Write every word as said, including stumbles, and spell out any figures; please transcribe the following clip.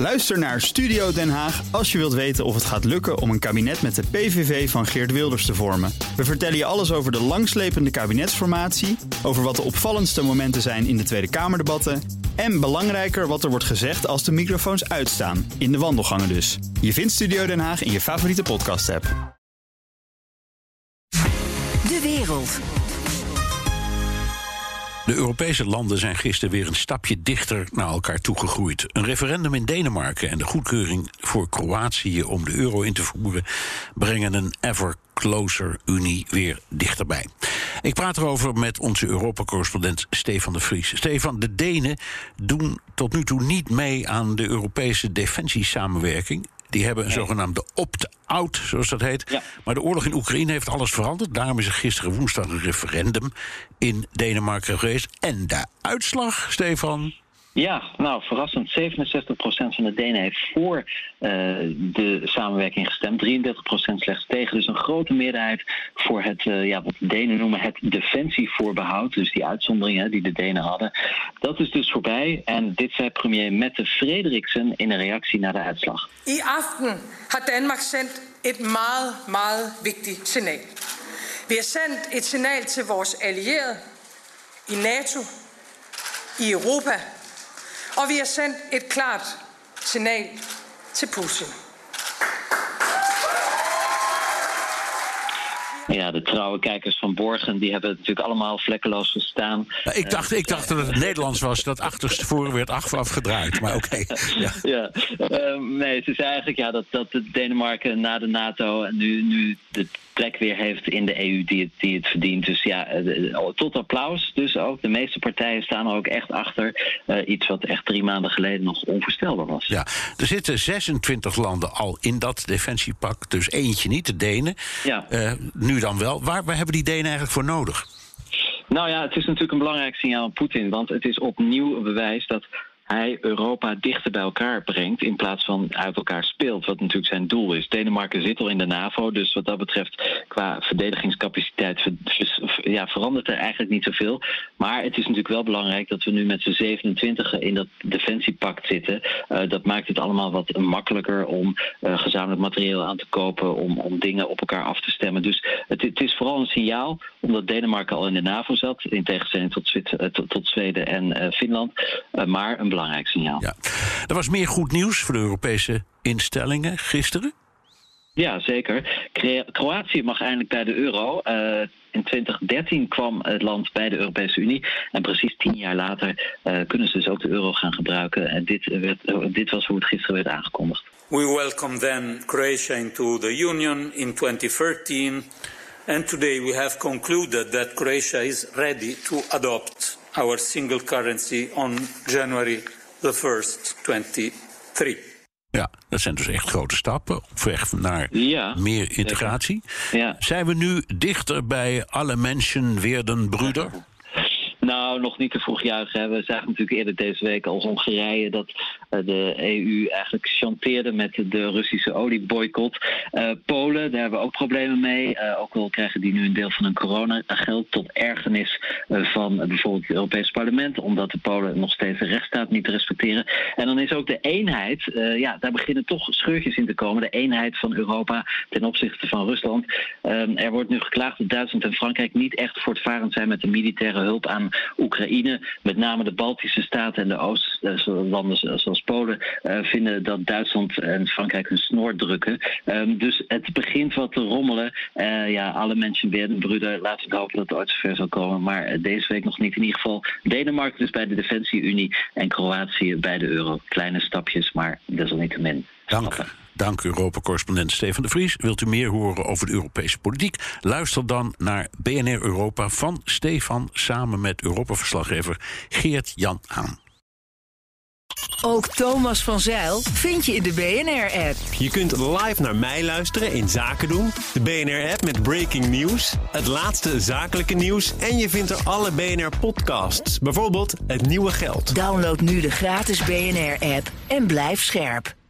Luister naar Studio Den Haag als je wilt weten of het gaat lukken om een kabinet met de P V V van Geert Wilders te vormen. We vertellen je alles over de langslepende kabinetsformatie, over wat de opvallendste momenten zijn in de Tweede Kamerdebatten en belangrijker wat er wordt gezegd als de microfoons uitstaan, in de wandelgangen dus. Je vindt Studio Den Haag in je favoriete podcast-app. De wereld. De Europese landen zijn gisteren weer een stapje dichter naar elkaar toegegroeid. Een referendum in Denemarken en de goedkeuring voor Kroatië om de euro in te voeren brengen een ever closer Unie weer dichterbij. Ik praat erover met onze Europa-correspondent Stefan de Vries. Stefan, de Denen doen tot nu toe niet mee aan de Europese defensiesamenwerking. Die hebben een nee. zogenaamde opt-out, zoals dat heet. Ja. Maar de oorlog in Oekraïne heeft alles veranderd. Daarom is er gisteren woensdag een referendum in Denemarken geweest. En de uitslag, Stefan? Ja, nou, verrassend. zevenenzestig procent van de Denen heeft voor uh, de samenwerking gestemd. drieëndertig procent slechts tegen. Dus een grote meerderheid voor het, uh, ja, wat de Denen noemen het defensievoorbehoud. Dus die uitzonderingen die de Denen hadden. Dat is dus voorbij. En dit zei premier Mette Frederiksen in een reactie naar de uitslag. I aften har Danmark sendt et meget, meget vigtigt signaal. Vi har sendt et signaal til vores allierede i NATO, i Europa. Og vi har sendt et klart signal til Putin. Ja, de trouwe kijkers van Borgen die hebben het natuurlijk allemaal vlekkeloos verstaan. Nou, ik, dacht, ik dacht dat het Nederlands was dat achterstevoren werd af, afgedraaid, maar oké. Okay. Ja, ja uh, nee, het is eigenlijk ja, dat, dat Denemarken na de NATO en nu, nu de plek weer heeft in de E U die het, die het verdient. Dus ja, tot applaus. Dus ook de meeste partijen staan er ook echt achter. Uh, iets wat echt drie maanden geleden nog onvoorstelbaar was. Ja, er zitten zesentwintig landen al in dat defensiepak. Dus eentje niet, de Denen. Ja. Uh, nu dan wel. Waar, waar hebben die Denen eigenlijk voor nodig? Nou ja, het is natuurlijk een belangrijk signaal aan Poetin. Want het is opnieuw een bewijs dat hij Europa dichter bij elkaar brengt in plaats van uit elkaar speelt, wat natuurlijk zijn doel is. Denemarken zit al in de NAVO, dus wat dat betreft qua verdedigingscapaciteit ver, ver, ja, verandert er eigenlijk niet zoveel. Maar het is natuurlijk wel belangrijk dat we nu met z'n zevenentwintig in dat defensiepact zitten. Uh, dat maakt het allemaal wat makkelijker om uh, gezamenlijk materieel aan te kopen, om, om dingen op elkaar af te stemmen. Dus het, het is vooral een signaal, omdat Denemarken al in de NAVO zat, in tegenstelling tot, Zwit, uh, tot, tot Zweden en uh, Finland, uh, maar een belangrijk signaal. Ja. Er was meer goed nieuws voor de Europese instellingen gisteren? Ja, zeker. Kroatië mag eindelijk bij de euro. Uh, in twintig dertien kwam het land bij de Europese Unie. En precies tien jaar later uh, kunnen ze dus ook de euro gaan gebruiken. En dit, werd, uh, dit was hoe het gisteren werd aangekondigd. We welcome then Croatia into the Union in twenty thirteen. And today we have concluded that Croatia is ready to adopt our single currency on January the first, twenty-three. Ja, dat zijn dus echt grote stappen op weg naar ja, meer integratie. Ja. Zijn we nu dichter bij alle mensen werden broeder? Nou, nog niet te vroeg juichen. We zagen natuurlijk eerder deze week als Hongarije dat de E U eigenlijk chanteerde met de Russische olieboycott. Uh, Polen, daar hebben we ook problemen mee. Uh, ook al krijgen die nu een deel van hun coronageld tot ergernis uh, van uh, bijvoorbeeld het Europees Parlement, omdat de Polen nog steeds de rechtsstaat niet respecteren. En dan is ook de eenheid, uh, ja, daar beginnen toch scheurtjes in te komen. De eenheid van Europa ten opzichte van Rusland. Uh, er wordt nu geklaagd dat Duitsland en Frankrijk niet echt voortvarend zijn met de militaire hulp aan Oekraïne. Met name de Baltische staten en de Oostlanden zoals Polen uh, vinden dat Duitsland en Frankrijk hun snoer drukken. Um, dus het begint wat te rommelen. Uh, ja, alle mensen werden broeder. Laten we hopen dat het ooit zover zal komen. Maar uh, deze week nog niet. In ieder geval Denemarken dus bij de Defensie-Unie en Kroatië bij de euro. Kleine stapjes, maar desalniettemin. Dank. Dank Europa-correspondent Stefan de Vries. Wilt u meer horen over de Europese politiek? Luister dan naar B N R Europa van Stefan samen met Europa-verslaggever Geert-Jan Haan. Ook Thomas van Zijl vind je in de B N R-app. Je kunt live naar mij luisteren in Zaken doen. De B N R-app met breaking news, het laatste zakelijke nieuws en je vindt er alle B N R-podcasts. Bijvoorbeeld Het Nieuwe Geld. Download nu de gratis B N R-app en blijf scherp.